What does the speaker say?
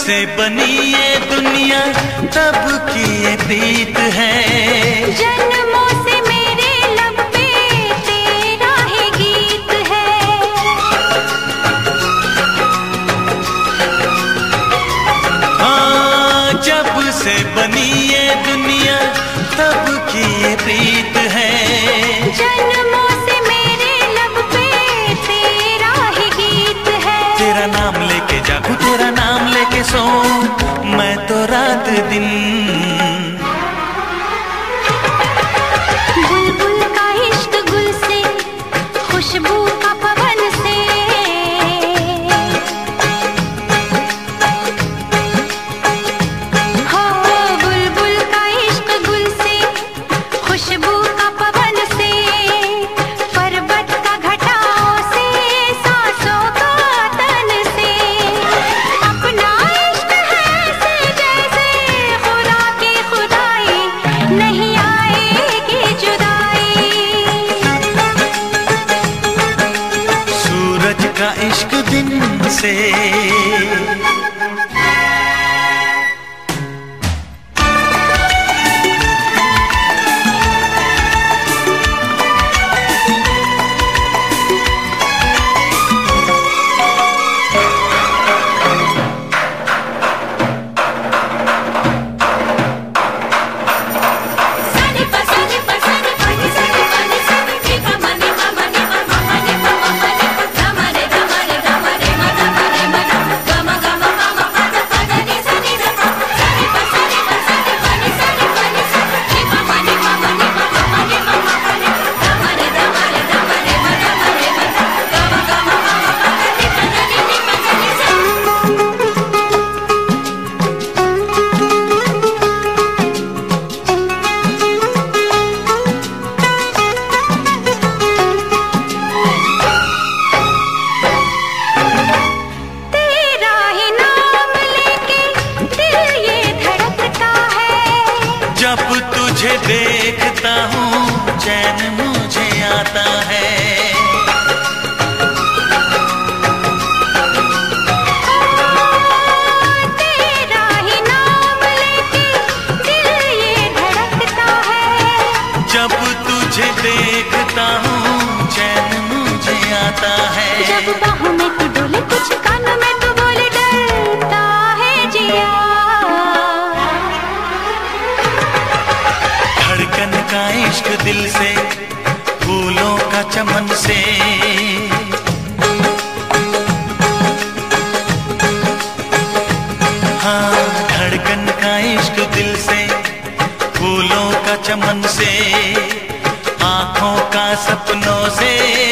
से बनी ये दुनिया तब की ये प्रीत है। जन्मों से मेरे लब पे तेरा ही गीत है। हाँ, जब से बनी ये दुनिया तब की ये प्रीत है। जन्मों से मेरे लब पे तेरा ही गीत है। तेरा नाम लेके जागूं, तेरा नाम लेके सोऊं मैं तो रात दिन। बुलबुल का इश्क गुल से, खुशबू का पवन से। हो बुलबुल का इश्क गुल से, खुशबू का पवन से। पर्वत का घटाओं से, सांसों का तन से। अपना इश्क है ऐसे जैसे खुदा की खुदाई, नहीं आएगी जुदाई। सूरज का इश्क दिन से। तेरा ही नाम लेके दिल ये धड़कता है। जब तुझे देखता हूँ चैन मुझे आता है। तेरा ही नाम लेके दिल ये धड़कता है। जब तुझे देखता हूँ चैन मुझे आता है। जब बाहों में तू डोले, कुछ कानों में तू बोले, डरता है जिया। धड़कन का इश्क दिल से, फूलों का चमन से। हाँ, धड़कन का इश्क दिल से, फूलों का चमन से। आँखों का सपनों से